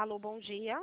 Alô, bom dia.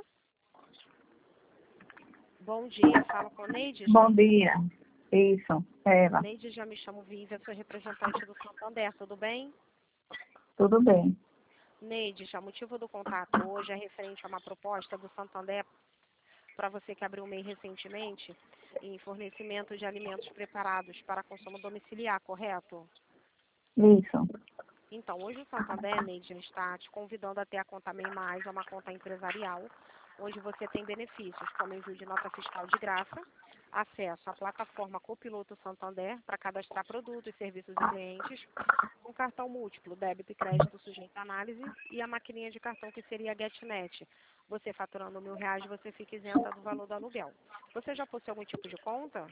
Bom dia, fala com Neide. Bom dia. Isso, ela. Neide, já me chamo Vivian, sou representante do Santander, tudo bem? Tudo bem. Neide, já o motivo do contato hoje é referente a uma proposta do Santander para você que abriu o MEI recentemente em fornecimento de alimentos preparados para consumo domiciliar, correto? Isso. Então, hoje o Santander, Neide, está te convidando a ter a conta MEI+, uma conta empresarial, onde você tem benefícios como envio de nota fiscal de graça, acesso à plataforma Copiloto Santander para cadastrar produtos, serviços e clientes, um cartão múltiplo, débito e crédito sujeito à análise e a maquininha de cartão que seria a GetNet. Você faturando R$ 1.000, você fica isenta do valor do aluguel. Você já possui algum tipo de conta?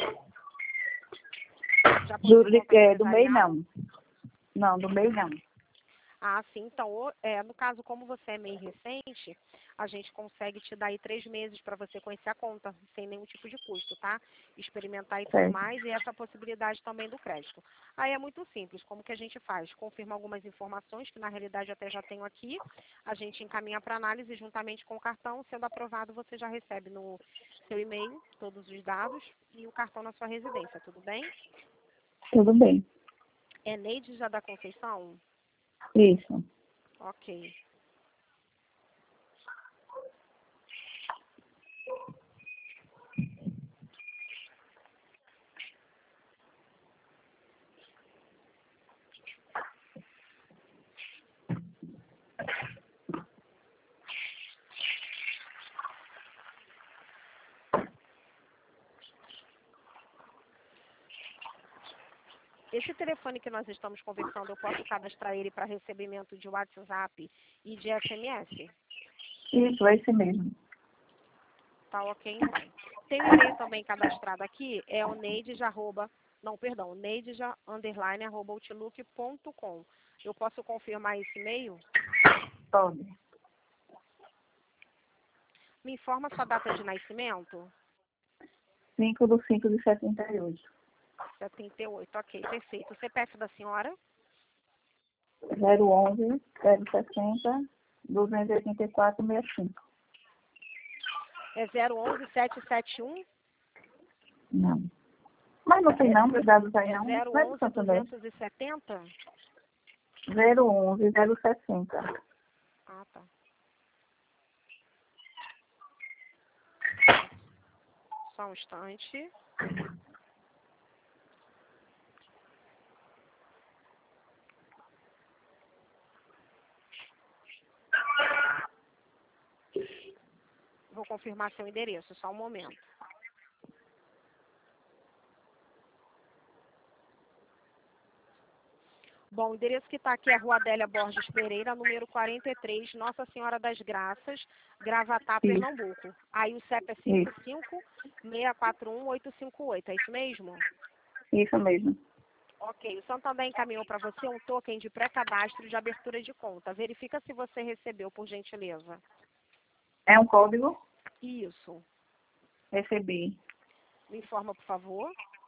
Já possui Juro conta que é do MEI empresarial? não. Não, do MEI não. Ah, sim. Então, no caso, como você é MEI recente, a gente consegue te dar aí 3 meses para você conhecer a conta, sem nenhum tipo de custo, tá? Experimentar e tudo Certo. mais, e essa possibilidade também do crédito. Aí é muito simples. Como que a gente faz? Confirma algumas informações, que na realidade até já tenho aqui. A gente encaminha para análise juntamente com o cartão. Sendo aprovado, você já recebe no seu e-mail todos os dados e o cartão na sua residência, tudo bem? Tudo bem. É Neide já da Conceição? Isso. Ok. Esse telefone que nós estamos conversando, eu posso cadastrar ele para recebimento de WhatsApp e de SMS? Isso, é esse mesmo. Tá ok, então. Tem um e-mail também cadastrado aqui, é o neidja, não, perdão, neidja_outlook.com. Eu posso confirmar esse e-mail? Pode. Me informa sua data de nascimento? 5/5/78. 78, ok, perfeito. O CPF da senhora? 011 060 284 65. É 011771? Não. Mas não tem não, os dados aí É não. Não é do Santander. 011-270? 011 060. Ah, tá. Só um instante. Vou confirmar seu endereço, só um momento. Bom, o endereço que está aqui é Rua Adélia Borges Pereira, número 43, Nossa Senhora das Graças, Gravatá, Isso. Pernambuco. Aí o CEP é Isso. 55-641-858, é isso mesmo? Isso mesmo. Ok, o Santander encaminhou para você um token de pré-cadastro de abertura de conta. Verifica se você recebeu, por gentileza. É um código? Isso. Recebi. Me informa, por favor.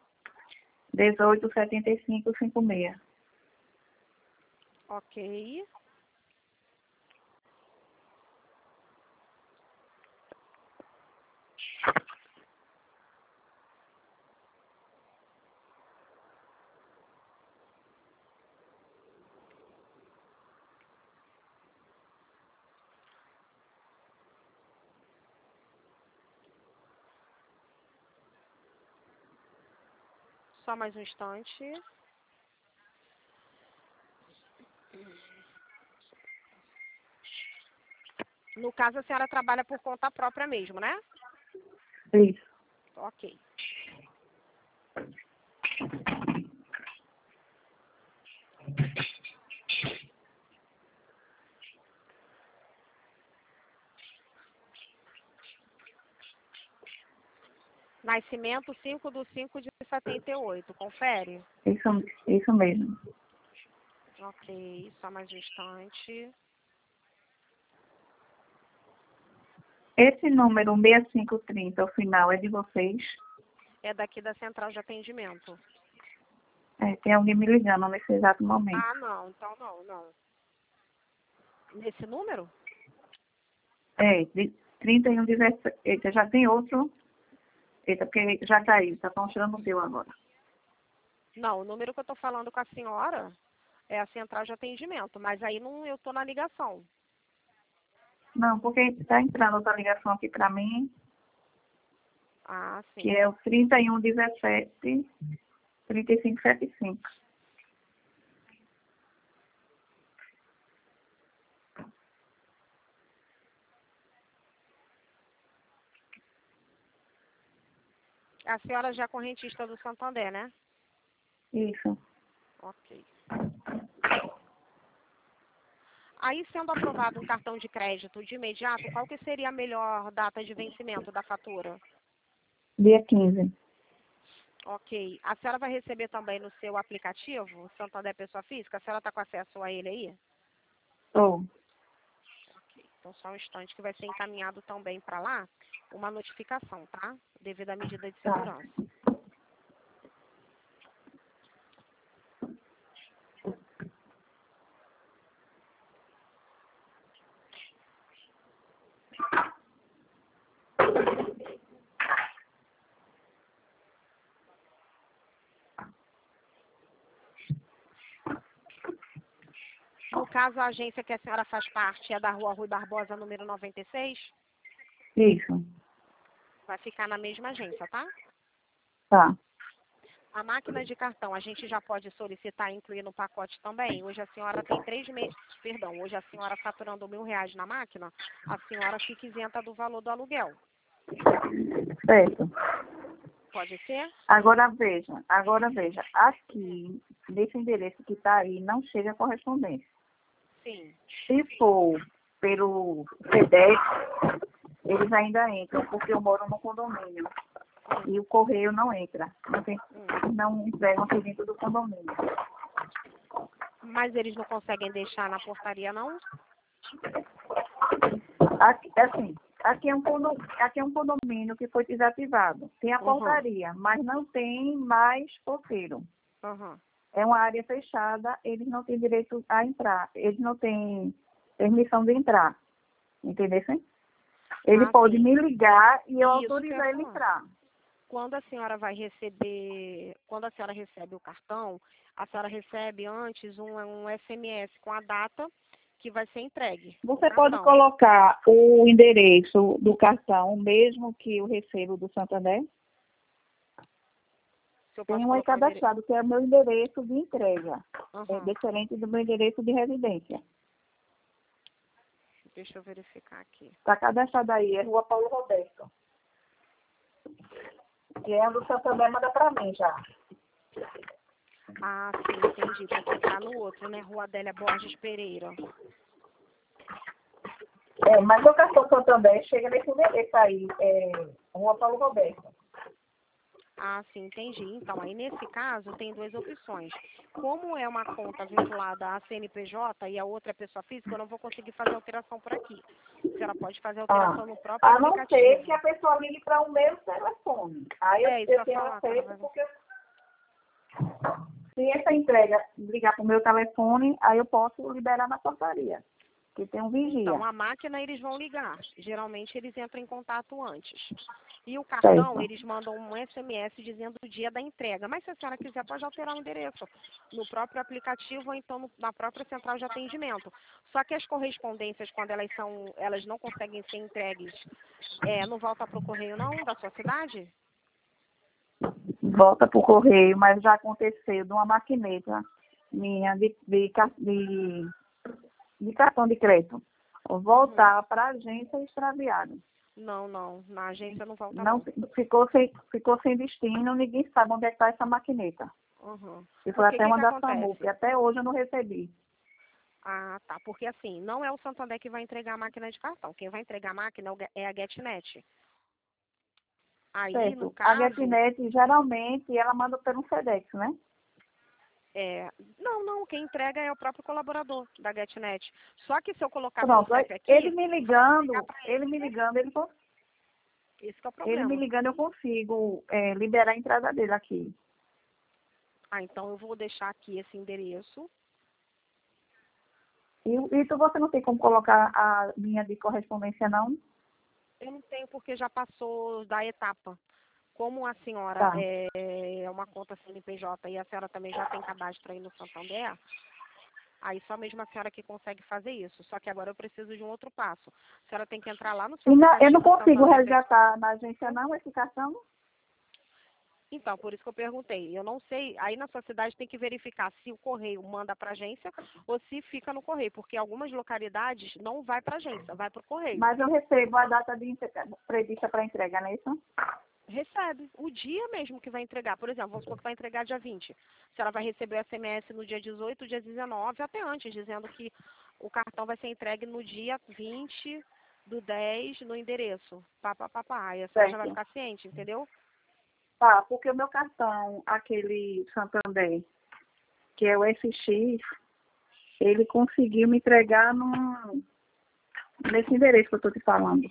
187556. Ok. Só mais um instante. No caso, a senhora trabalha por conta própria mesmo, né? Isso. Ok. Nascimento 5/5/78. Confere? Isso mesmo. Ok, só mais um instante. Esse número 6530, ao final, é de vocês? É daqui da central de atendimento. É, tem alguém me ligando nesse exato momento. Ah, não. Então não. Nesse número? de 3117. Eita, já tem outro. Eita, porque já caiu, tá mostrando o teu agora. Não, o número que eu estou falando com a senhora é a central de atendimento, mas aí não, eu estou na ligação. Não, porque tá entrando outra ligação aqui para mim, Ah, sim. que é o 3117 3575. A senhora já é correntista do Santander, né? Isso. Ok. Aí, sendo aprovado um cartão de crédito de imediato, qual que seria a melhor data de vencimento da fatura? Dia 15. Ok. A senhora vai receber também no seu aplicativo, Santander Pessoa Física? A senhora está com acesso a ele aí? Ou. Ok. Então, só um instante que vai ser encaminhado também para lá uma notificação, tá? Devido à medida de segurança. No caso, a agência que a senhora faz parte é da Rua Rui Barbosa, número 96, Isso. vai ficar na mesma agência, tá? Tá. A máquina de cartão, a gente já pode solicitar e incluir no pacote também. Hoje a senhora tem 3 meses, perdão, hoje a senhora faturando R$ 1.000 na máquina, a senhora fica isenta do valor do aluguel. Certo. Pode ser? Agora veja. Aqui, nesse endereço que está aí, não chega a correspondência. Sim. Se for pelo FedEx, eles ainda entram, porque eu moro no condomínio. E o correio não entra. Não entregam aqui dentro do condomínio. Mas eles não conseguem deixar na portaria, não? Aqui, assim, aqui é um condomínio que foi desativado. Tem a portaria, mas não tem mais porteiro. Uhum. É uma área fechada, eles não têm direito a entrar. Eles não têm permissão de entrar. Entendeu? Ele pode Sim. me ligar e eu Isso que eu autorizar ia ele a falar. entrar. Quando a senhora vai receber, quando a senhora recebe o cartão, a senhora recebe antes um SMS com a data que vai ser entregue. Você pode colocar o endereço do cartão, mesmo que eu recebo do Santander? Tem um aí cadastrado, que é o meu endereço de entrega. É diferente do meu endereço de residência. Deixa eu verificar aqui. Está cadastrado aí, é Rua Paulo Roberto. Que é o do Santander, manda para mim já. Ah, sim, entendi. Porque tá no outro, né? Rua Adélia Borges Pereira. Mas o cartão Santander chega nesse endereço aí, Rua Paulo Roberto. Ah, sim, entendi. Então, aí nesse caso, tem duas opções. Como é uma conta vinculada à CNPJ e a outra é pessoa física, eu não vou conseguir fazer alteração por aqui. A senhora pode fazer alteração no próprio aplicativo. A não ser que a pessoa ligue para o meu telefone. Aí eu tenho acesso, porque se essa entrega ligar para o meu telefone, aí eu posso liberar na portaria, que tem um vigia. Então, a máquina eles vão ligar. Geralmente eles entram em contato antes. E o cartão, eles mandam um SMS dizendo o dia da entrega. Mas se a senhora quiser, pode alterar o endereço no próprio aplicativo ou então na própria central de atendimento. Só que as correspondências, quando elas não conseguem ser entregues, não volta para o correio não, da sua cidade? Volta para o correio, mas já aconteceu de uma maquineta minha de cartão de crédito voltar para a agência extraviada. Não, na agência não volta não. Ficou sem destino, ninguém sabe onde é que está essa maquineta. E foi até uma da SAMUP, e até hoje eu não recebi. Ah, tá, porque assim, não é o Santander que vai entregar a máquina de cartão, quem vai entregar a máquina é a GetNet. Aí, certo. no caso... A GetNet, geralmente, ela manda pelo FedEx, né? Não, quem entrega é o próprio colaborador da GetNet. Só que se eu colocar Pronto, seu CEP aqui... Ele me ligando, Esse que é o problema. Ele me ligando, eu consigo liberar a entrada dele aqui. Ah, então eu vou deixar aqui esse endereço Você não tem como colocar a linha de correspondência, não? Eu não tenho porque já passou da etapa. Como a senhora Tá. é uma conta CNPJ e a senhora também já tem cadastro aí no Santander, aí só mesmo a senhora que consegue fazer isso. Só que agora eu preciso de um outro passo. A senhora tem que entrar lá no seu Eu não aplicativo consigo Santander. resgatar na agência, não, esse cartão? Então, por isso que eu perguntei. Eu não sei, aí na sua cidade tem que verificar se o correio manda para agência ou se fica no correio, porque algumas localidades não vai para agência, vai para o correio. Mas eu recebo a data prevista para entrega, não é isso? Recebe o dia mesmo que vai entregar. Por exemplo, vamos supor que vai entregar dia 20. A senhora vai receber o SMS no dia 18, dia 19, até antes, dizendo que o cartão vai ser entregue no dia 20 do 10 no endereço. Pá. Aí a senhora já vai Certo. ficar ciente, entendeu? Tá, porque o meu cartão, aquele Santander, que é o SX, ele conseguiu me entregar nesse endereço que eu estou te falando.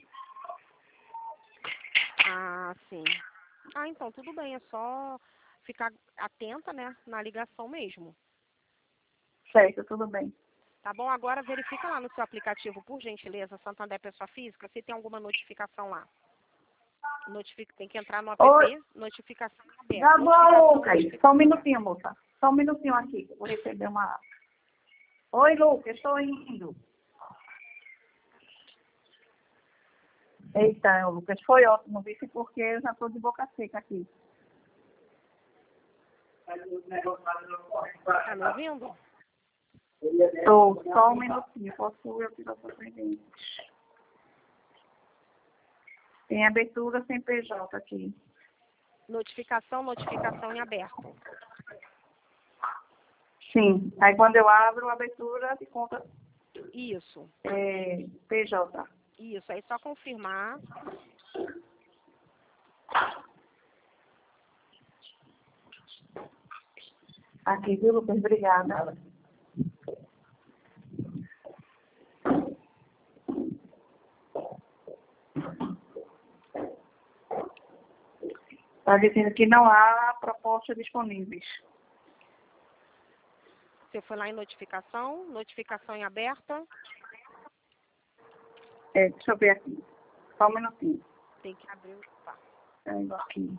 Ah, sim. Ah, então tudo bem, é só ficar atenta, né, na ligação mesmo. Certo, tudo bem. Tá bom? Agora verifica lá no seu aplicativo, por gentileza, Santander Pessoa Física, se tem alguma notificação lá. Tem que entrar no app, Oi, notificação aberta. tá bom, Lucas. Notificação. Só um minutinho, moça. Só um minutinho aqui. Eu vou receber uma... Oi, Lucas, estou indo. Eita, Lucas, foi ótimo, vice, porque eu já estou de boca seca aqui. Tá me ouvindo? Estou, só um minutinho. Posso eu tirar o presente? Tem abertura sem PJ aqui. Notificação em aberto. Sim. Aí quando eu abro a abertura de conta Isso. PJ. Isso. Aí só confirmar. Aqui, viu, Lucas? Obrigada. Está dizendo que não há propostas disponíveis. Você foi lá em notificação em aberta. Deixa eu ver aqui. Só um minutinho. Tem que abrir. Tá. Aqui.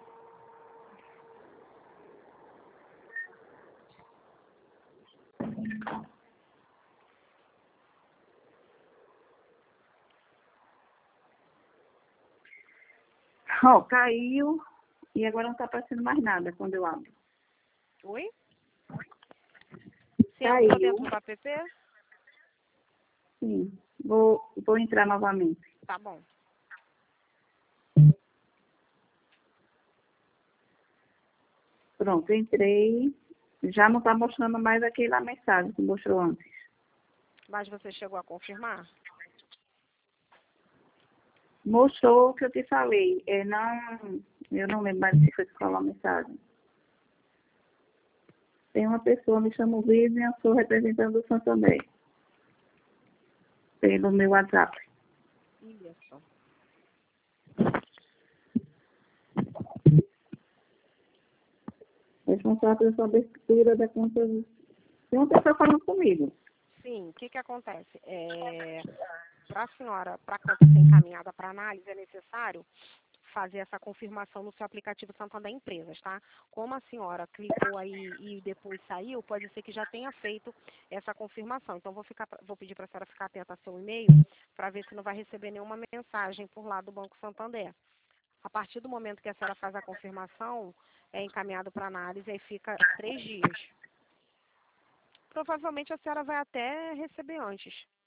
Ó, caiu e agora não está aparecendo mais nada quando eu abro. Oi? Você entrou Caiu. dentro do app? Sim. Vou entrar novamente. Tá bom. Pronto, entrei. Já não está mostrando mais aquela mensagem que mostrou antes. Mas você chegou a confirmar? Mostrou o que eu te falei. Eu não lembro mais se foi qual a mensagem. Tem uma pessoa, me chama Vivian, sou representante do Santander. Pelo meu WhatsApp. Isso. Responsável pela abertura da conta. Tem uma pessoa falando comigo. Sim, o que acontece? Para a senhora, para a conta ser encaminhada para análise, é necessário fazer essa confirmação no seu aplicativo Santander Empresas, tá? Como a senhora clicou aí e depois saiu, pode ser que já tenha feito essa confirmação. Então, vou pedir para a senhora ficar atenta ao seu e-mail para ver se não vai receber nenhuma mensagem por lá do Banco Santander. A partir do momento que a senhora faz a confirmação, é encaminhado para análise e fica 3 dias. Provavelmente a senhora vai até receber antes.